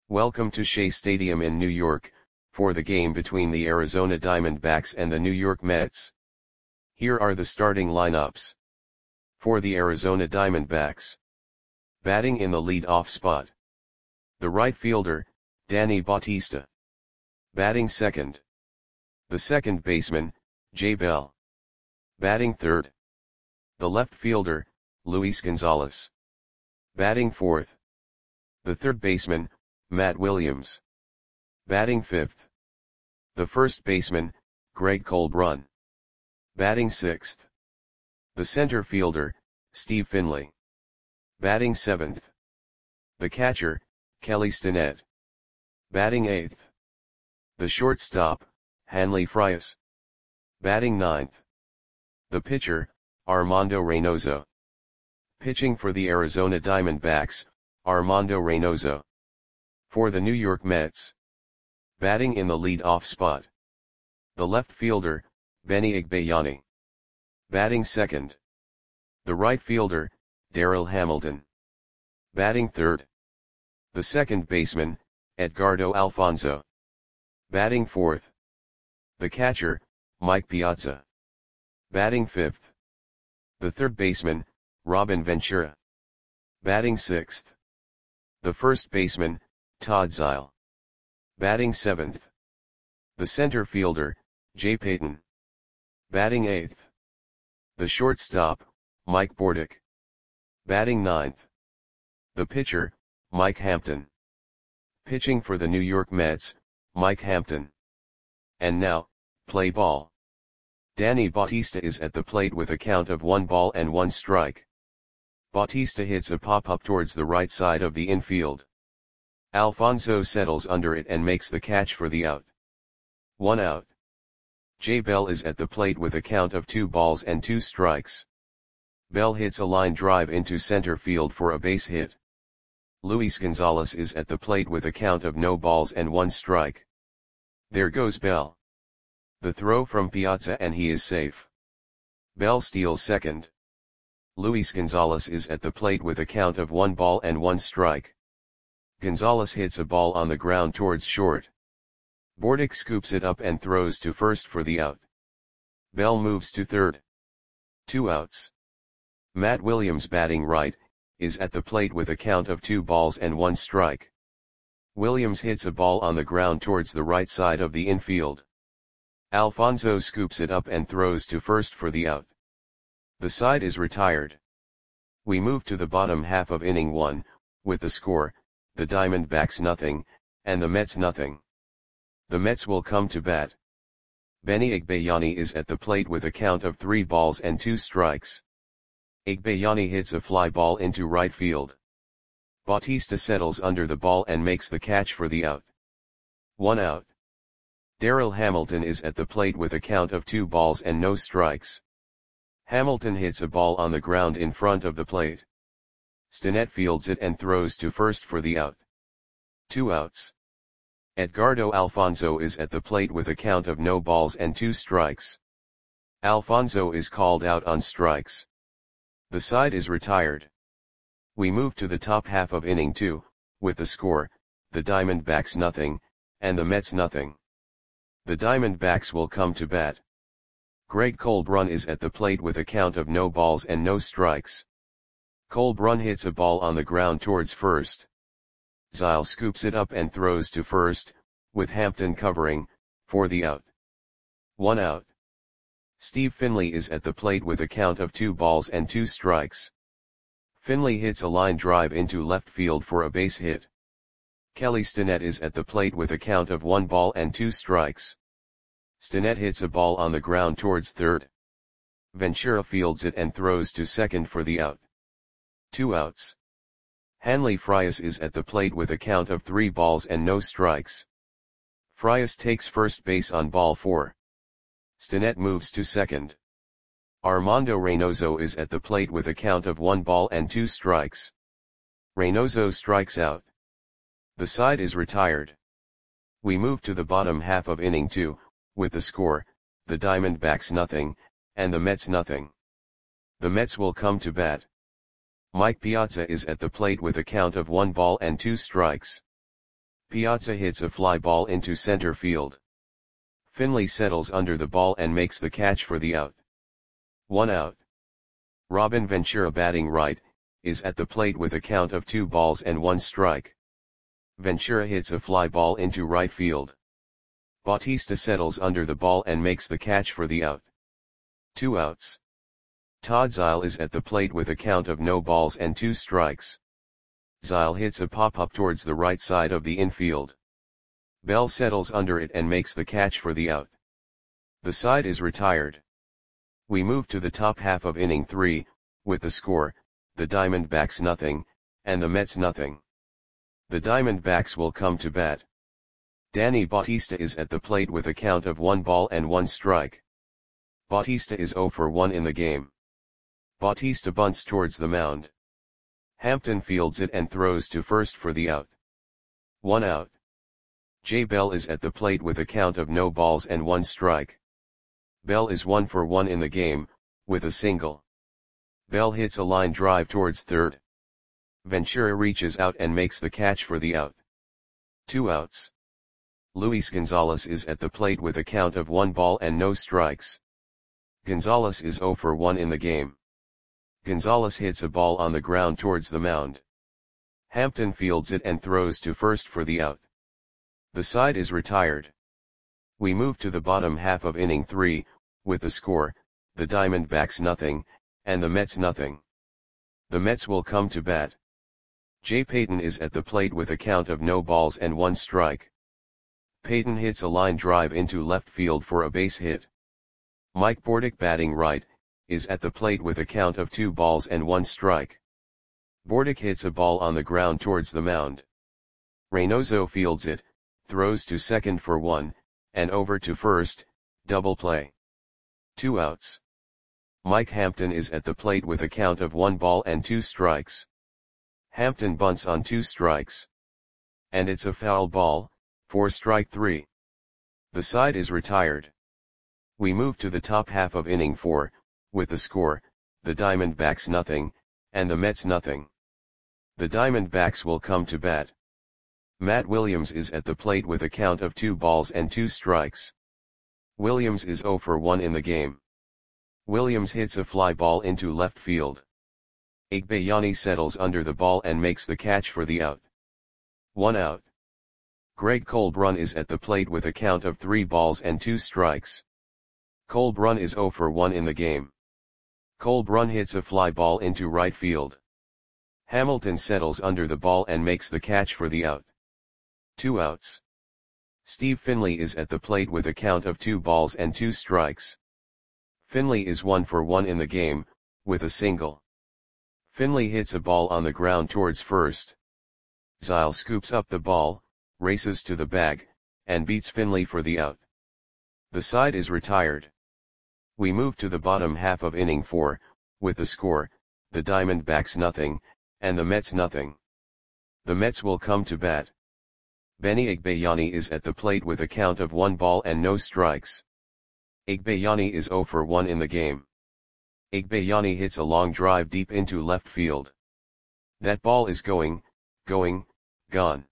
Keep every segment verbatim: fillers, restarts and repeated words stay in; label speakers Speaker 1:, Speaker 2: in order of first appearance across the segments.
Speaker 1: Welcome to Shea Stadium in New York, for the game between the Arizona Diamondbacks and the New York Mets. Here are the starting lineups. For the Arizona Diamondbacks. Batting in the lead-off spot. The right fielder, Danny Bautista. Batting second. The second baseman, Jay Bell. Batting third. The left fielder, Luis Gonzalez. Batting fourth. The third baseman, Matt Williams. Batting fifth. The first baseman, Greg Colbrun. Batting sixth. The center fielder, Steve Finley. Batting seventh. The catcher, Kelly Stinnett. Batting eighth. The shortstop, Hanley Frias. Batting ninth. The pitcher, Armando Reynoso. Pitching for the Arizona Diamondbacks, Armando Reynoso. For the New York Mets. Batting in the lead-off spot. The left fielder, Benny Igbayani. Batting second. The right fielder, Darryl Hamilton. Batting third. The second baseman, Edgardo Alfonzo. Batting fourth. The catcher, Mike Piazza. Batting fifth. The third baseman, Robin Ventura. Batting sixth. The first baseman, Todd Zeile. Batting seventh. The center fielder, Jay Payton. Batting eighth. The shortstop, Mike Bordick. Batting ninth. The pitcher, Mike Hampton. Pitching for the New York Mets, Mike Hampton. And now, play ball. Danny Bautista is at the plate with a count of one ball and one strike. Bautista hits a pop-up towards the right side of the infield. Alfonzo settles under it and makes the catch for the out. One out. Jay Bell is at the plate with a count of two balls and two strikes. Bell hits a line drive into center field for a base hit. Luis Gonzalez is at the plate with a count of no balls and one strike. There goes Bell. The throw from Piazza and he is safe. Bell steals second. Luis Gonzalez is at the plate with a count of one ball and one strike. Gonzalez hits a ball on the ground towards short. Bordick scoops it up and throws to first for the out. Bell moves to third. Two outs. Matt Williams, batting right, is at the plate with a count of two balls and one strike. Williams hits a ball on the ground towards the right side of the infield. Alfonzo scoops it up and throws to first for the out. The side is retired. We move to the bottom half of inning one, with the score, the Diamondbacks nothing, and the Mets nothing. The Mets will come to bat. Benny Igbayani is at the plate with a count of three balls and two strikes. Igbayani hits a fly ball into right field. Bautista settles under the ball and makes the catch for the out. One out. Darryl Hamilton is at the plate with a count of two balls and no strikes. Hamilton hits a ball on the ground in front of the plate. Stinnett fields it and throws to first for the out. Two outs. Edgardo Alfonzo is at the plate with a count of no balls and two strikes. Alfonzo is called out on strikes. The side is retired. We move to the top half of inning two, with the score, the Diamondbacks nothing, and the Mets nothing. The Diamondbacks will come to bat. Greg Colbrun is at the plate with a count of no balls and no strikes. Colbrun hits a ball on the ground towards first. Zeile scoops it up and throws to first, with Hampton covering, for the out. One out. Steve Finley is at the plate with a count of two balls and two strikes. Finley hits a line drive into left field for a base hit. Kelly Stinnett is at the plate with a count of one ball and two strikes. Stinnett hits a ball on the ground towards third. Ventura fields it and throws to second for the out. Two outs. Hanley Frias is at the plate with a count of three balls and no strikes. Frias takes first base on ball four. Stinnett moves to second. Armando Reynoso is at the plate with a count of one ball and two strikes. Reynoso strikes out. The side is retired. We move to the bottom half of inning two, with the score, the Diamondbacks nothing, and the Mets nothing. The Mets will come to bat. Mike Piazza is at the plate with a count of one ball and two strikes. Piazza hits a fly ball into center field. Finley settles under the ball and makes the catch for the out. One out. Robin Ventura, batting right, is at the plate with a count of two balls and one strike. Ventura hits a fly ball into right field. Bautista settles under the ball and makes the catch for the out. Two outs. Todd Zeile is at the plate with a count of no balls and two strikes. Zeile hits a pop-up towards the right side of the infield. Bell settles under it and makes the catch for the out. The side is retired. We move to the top half of inning three, with the score, the Diamondbacks nothing, and the Mets nothing. The Diamondbacks will come to bat. Danny Bautista is at the plate with a count of one ball and one strike. Bautista is zero for one in the game. Bautista bunts towards the mound. Hampton fields it and throws to first for the out. One out. Jay Bell is at the plate with a count of no balls and one strike. Bell is one for one in the game, with a single. Bell hits a line drive towards third. Ventura reaches out and makes the catch for the out. Two outs. Luis Gonzalez is at the plate with a count of one ball and no strikes. Gonzalez is zero for one in the game. Gonzalez hits a ball on the ground towards the mound. Hampton fields it and throws to first for the out. The side is retired. We move to the bottom half of inning three, with the score, the Diamondbacks nothing, and the Mets nothing. The Mets will come to bat. Jay Payton is at the plate with a count of no balls and one strike. Payton hits a line drive into left field for a base hit. Mike Bordick, batting right, is at the plate with a count of two balls and one strike. Bordick hits a ball on the ground towards the mound. Reynoso fields it, throws to second for one, and over to first, double play. Two outs. Mike Hampton is at the plate with a count of one ball and two strikes. Hampton bunts on two strikes. And it's a foul ball, for strike three. The side is retired. We move to the top half of inning four, with the score, the Diamondbacks nothing, and the Mets nothing. The Diamondbacks will come to bat. Matt Williams is at the plate with a count of two balls and two strikes. Williams is zero for one in the game. Williams hits a fly ball into left field. Igbayani settles under the ball and makes the catch for the out. One out. Greg Colbrun is at the plate with a count of three balls and two strikes. Colbrun is zero for one in the game. Colbrun hits a fly ball into right field. Hamilton settles under the ball and makes the catch for the out. Two outs. Steve Finley is at the plate with a count of two balls and two strikes. Finley is one for one in the game, with a single. Finley hits a ball on the ground towards first. Zeile scoops up the ball, races to the bag, and beats Finley for the out. The side is retired. We move to the bottom half of inning four, with the score, the Diamondbacks nothing, and the Mets nothing. The Mets will come to bat. Benny Igbayani is at the plate with a count of one ball and no strikes. Igbayani is zero for one in the game. Igbayani hits a long drive deep into left field. That ball is going, going, gone.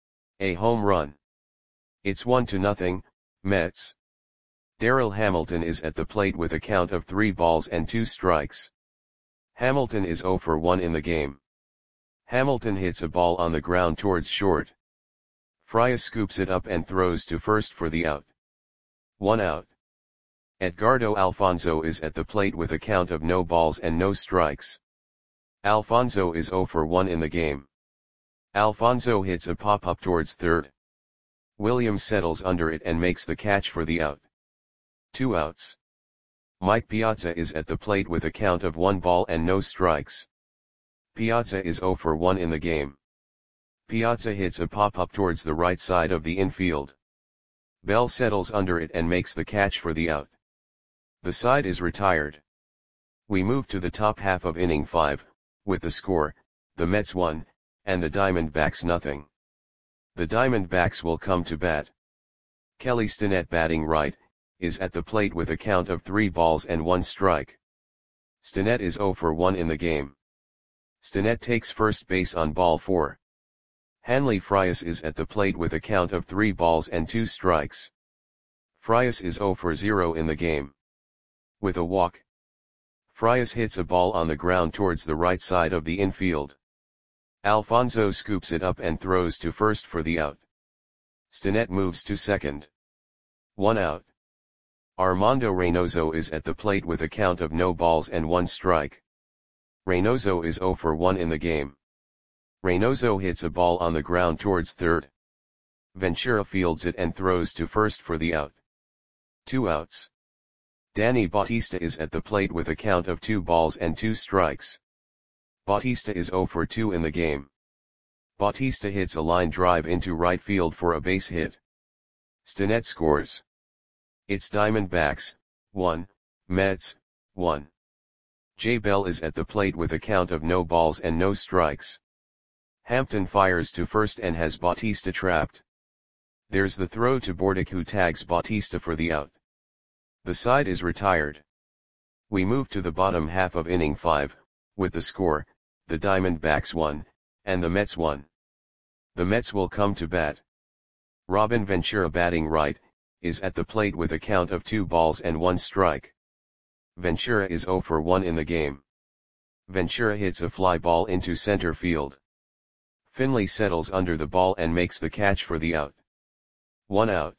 Speaker 1: A home run. It's one to nothing, Mets. Darryl Hamilton is at the plate with a count of three balls and two strikes. Hamilton is zero for one in the game. Hamilton hits a ball on the ground towards short. Frias scoops it up and throws to first for the out. One out. Edgardo Alfonzo is at the plate with a count of no balls and no strikes. Alfonzo is zero for one in the game. Alfonzo hits a pop-up towards third. Williams settles under it and makes the catch for the out. Two outs. Mike Piazza is at the plate with a count of one ball and no strikes. Piazza is zero for one in the game. Piazza hits a pop-up towards the right side of the infield. Bell settles under it and makes the catch for the out. The side is retired. We move to the top half of inning five, with the score, the Mets one, and the Diamondbacks nothing. The Diamondbacks will come to bat. Kelly Stinnett, batting right, is at the plate with a count of three balls and one strike. Stinnett is zero for one in the game. Stinnett takes first base on ball four. Hanley Frias is at the plate with a count of three balls and two strikes. Frias is zero for zero in the game. With a walk, Frias hits a ball on the ground towards the right side of the infield. Alfonso scoops it up and throws to first for the out. Stinnett moves to second. One out. Armando Reynoso is at the plate with a count of no balls and one strike. Reynoso is zero for one in the game. Reynoso hits a ball on the ground towards third. Ventura fields it and throws to first for the out. Two outs. Danny Bautista is at the plate with a count of two balls and two strikes. Bautista is zero for two in the game. Bautista hits a line drive into right field for a base hit. Stinnett scores. It's Diamondbacks, one, Mets, one. Jay Bell is at the plate with a count of no balls and no strikes. Hampton fires to first and has Bautista trapped. There's the throw to Bordick, who tags Bautista for the out. The side is retired. We move to the bottom half of inning five, with the score, the Diamondbacks one, and the Mets one. The Mets will come to bat. Robin Ventura, batting right, is at the plate with a count of two balls and one strike. Ventura is zero for one in the game. Ventura hits a fly ball into center field. Finley settles under the ball and makes the catch for the out. One out.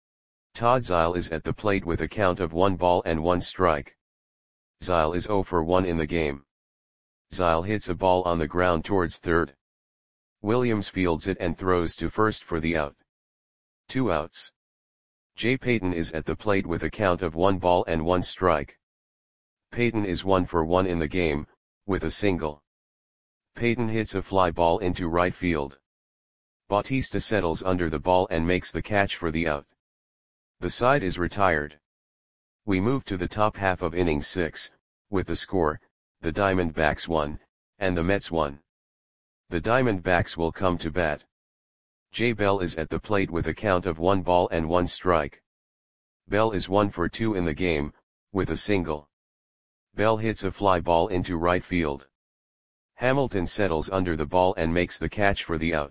Speaker 1: Todd Zeile is at the plate with a count of one ball and one strike. Zeile is zero for one in the game. Zeile hits a ball on the ground towards third. Williams fields it and throws to first for the out. Two outs. Jay Payton is at the plate with a count of one ball and one strike. Payton is one for one in the game, with a single. Payton hits a fly ball into right field. Bautista settles under the ball and makes the catch for the out. The side is retired. We move to the top half of inning six, with the score, the Diamondbacks one, and the Mets one. The Diamondbacks will come to bat. Jay Bell is at the plate with a count of one ball and one strike. Bell is one for two in the game, with a single. Bell hits a fly ball into right field. Hamilton settles under the ball and makes the catch for the out.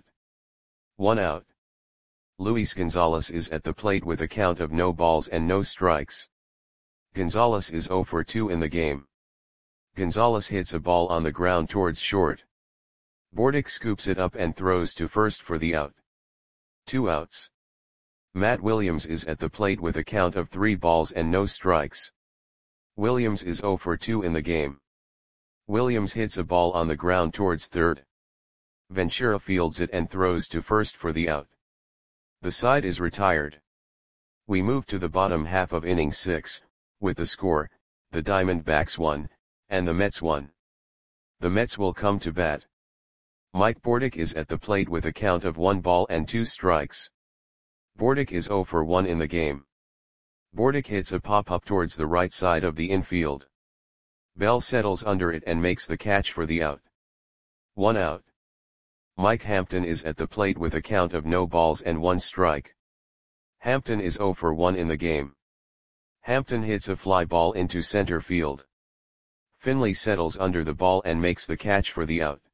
Speaker 1: One out. Luis Gonzalez is at the plate with a count of no balls and no strikes. Gonzalez is zero for two in the game. Gonzalez hits a ball on the ground towards short. Bordick scoops it up and throws to first for the out. Two outs. Matt Williams is at the plate with a count of three balls and no strikes. Williams is zero for two in the game. Williams hits a ball on the ground towards third. Ventura fields it and throws to first for the out. The side is retired. We move to the bottom half of inning six, with the score, the Diamondbacks one, and the Mets one. The Mets will come to bat. Mike Bordick is at the plate with a count of one ball and two strikes. Bordick is zero for one in the game. Bordick hits a pop-up towards the right side of the infield. Bell settles under it and makes the catch for the out. One out. Mike Hampton is at the plate with a count of no balls and one strike. Hampton is zero for one in the game. Hampton hits a fly ball into center field. Finley settles under the ball and makes the catch for the out.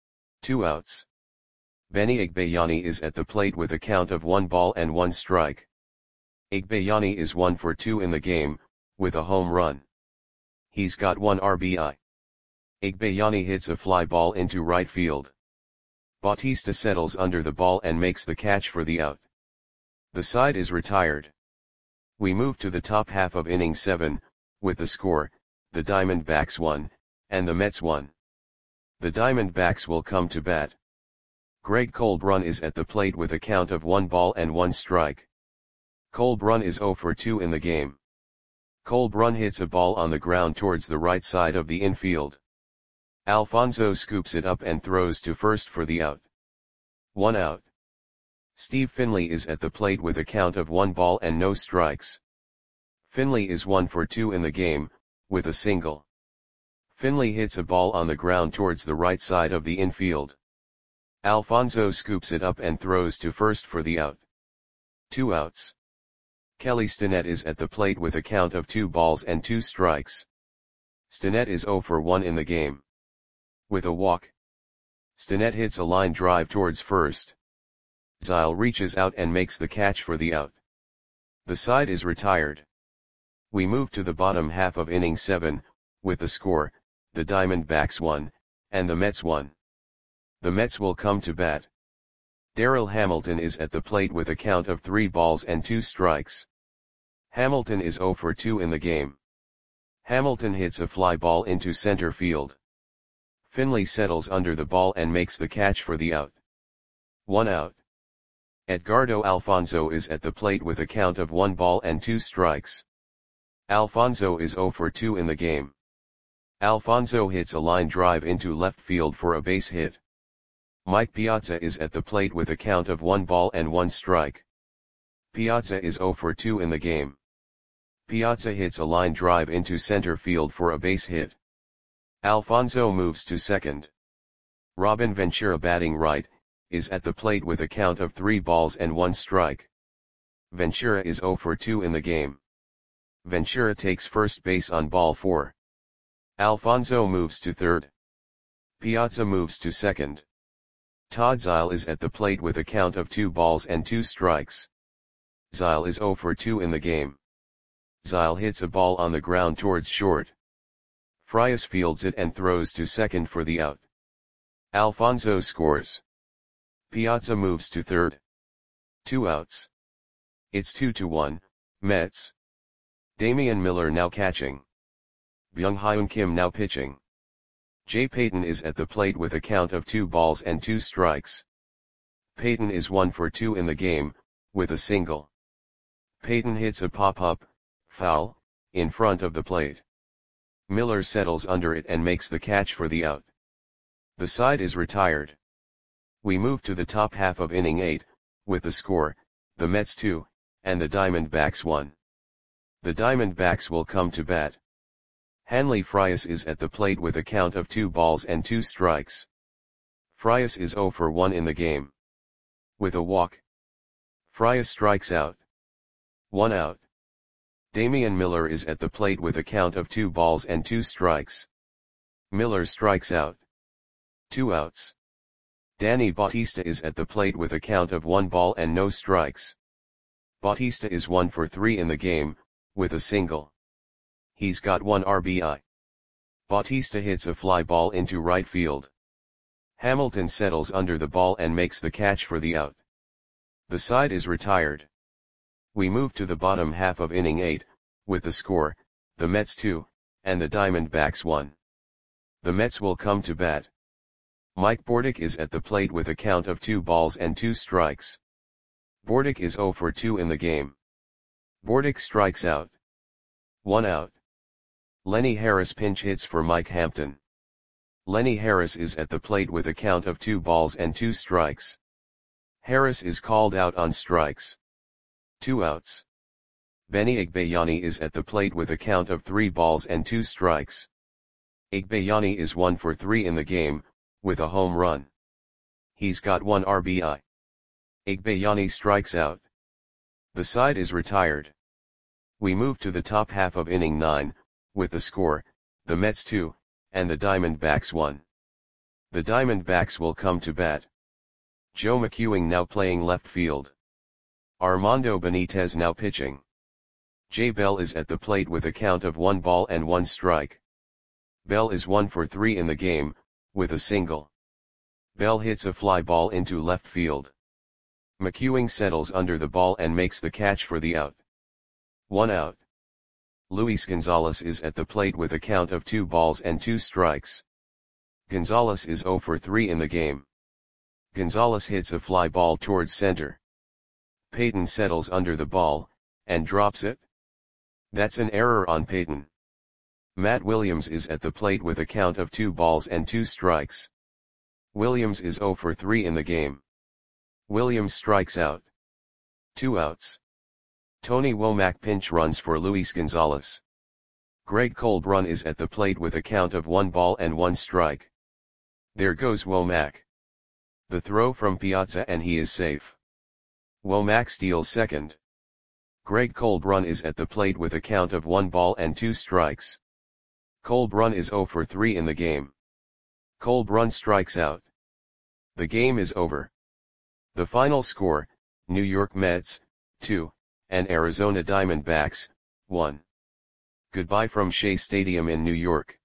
Speaker 1: Two outs. Benny Igbayani is at the plate with a count of one ball and one strike. Igbayani is one for two in the game, with a home run. He's got one R B I. Igbayani hits a fly ball into right field. Bautista settles under the ball and makes the catch for the out. The side is retired. We move to the top half of inning seven, with the score, the Diamondbacks one, and the Mets one. The Diamondbacks will come to bat. Greg Colbrun is at the plate with a count of one ball and one strike. Colbrun is zero for two in the game. Colbrun hits a ball on the ground towards the right side of the infield. Alfonso scoops it up and throws to first for the out. One out. Steve Finley is at the plate with a count of one ball and no strikes. Finley is one for two in the game, with a single. Finley hits a ball on the ground towards the right side of the infield. Alfonso scoops it up and throws to first for the out. Two outs. Kelly Stinnett is at the plate with a count of two balls and two strikes. Stinnett is zero for one in the game. With a walk, Stinnett hits a line drive towards first. Zyle reaches out and makes the catch for the out. The side is retired. We move to the bottom half of inning seven, with the score, the Diamondbacks one, and the Mets one. The Mets will come to bat. Darryl Hamilton is at the plate with a count of three balls and two strikes. Hamilton is oh for two in the game. Hamilton hits a fly ball into center field. Finley settles under the ball and makes the catch for the out. One out. Edgardo Alfonzo is at the plate with a count of one ball and two strikes. Alfonzo is oh for two in the game. Alfonzo hits a line drive into left field for a base hit. Mike Piazza is at the plate with a count of one ball and one strike. Piazza is oh for two in the game. Piazza hits a line drive into center field for a base hit. Alfonzo moves to second. Robin Ventura, batting right, is at the plate with a count of three balls and one strike. Ventura is oh for two in the game. Ventura takes first base on ball four. Alfonzo moves to third. Piazza moves to second. Todd Zyle is at the plate with a count of two balls and two strikes. Zyle is oh for two in the game. Zyle hits a ball on the ground towards short. Frias fields it and throws to second for the out. Alfonzo scores. Piazza moves to third. Two outs. It's two to one, Mets. Damian Miller now catching. Byung-Hyun Kim now pitching. Jay Payton is at the plate with a count of two balls and two strikes. Payton is one for two in the game, with a single. Payton hits a pop-up, foul, in front of the plate. Miller settles under it and makes the catch for the out. The side is retired. We move to the top half of inning eight, with the score, the Mets two, and the Diamondbacks one. The Diamondbacks will come to bat. Hanley Frias is at the plate with a count of two balls and two strikes. Frias is oh for one in the game. With a walk. Frias strikes out. One out. Damian Miller is at the plate with a count of two balls and two strikes. Miller strikes out. Two outs. Danny Bautista is at the plate with a count of one ball and no strikes. Bautista is one for three in the game, with a single. He's got one R B I. Bautista hits a fly ball into right field. Hamilton settles under the ball and makes the catch for the out. The side is retired. We move to the bottom half of inning eight, with the score, the Mets two, and the Diamondbacks one. The Mets will come to bat. Mike Bordick is at the plate with a count of two balls and two strikes. Bordick is oh for two in the game. Bordick strikes out. One out. Lenny Harris pinch hits for Mike Hampton. Lenny Harris is at the plate with a count of two balls and two strikes. Harris is called out on strikes. Two outs. Benny Igbayani is at the plate with a count of three balls and two strikes. Igbayani is one for three in the game, with a home run. He's got one R B I. Igbayani strikes out. The side is retired. We move to the top half of inning nine, with the score, the Mets two, and the Diamondbacks one. The Diamondbacks will come to bat. Joe McEwing now playing left field. Armando Benitez now pitching. Jay Bell is at the plate with a count of one ball and one strike. Bell is one for three in the game, with a single. Bell hits a fly ball into left field. McEwing settles under the ball and makes the catch for the out. One out. Luis Gonzalez is at the plate with a count of two balls and two strikes. Gonzalez is oh for three in the game. Gonzalez hits a fly ball towards center. Payton settles under the ball, and drops it. That's an error on Payton. Matt Williams is at the plate with a count of two balls and two strikes. Williams is oh for three in the game. Williams strikes out. Two outs. Tony Womack pinch runs for Luis Gonzalez. Greg Colbrun is at the plate with a count of one ball and one strike. There goes Womack. The throw from Piazza and he is safe. Womack steals second. Greg Colbrun is at the plate with a count of one ball and two strikes. Colbrun is oh for three in the game. Colbrun strikes out. The game is over. The final score, New York Mets, two, and Arizona Diamondbacks, one. Goodbye from Shea Stadium in New York.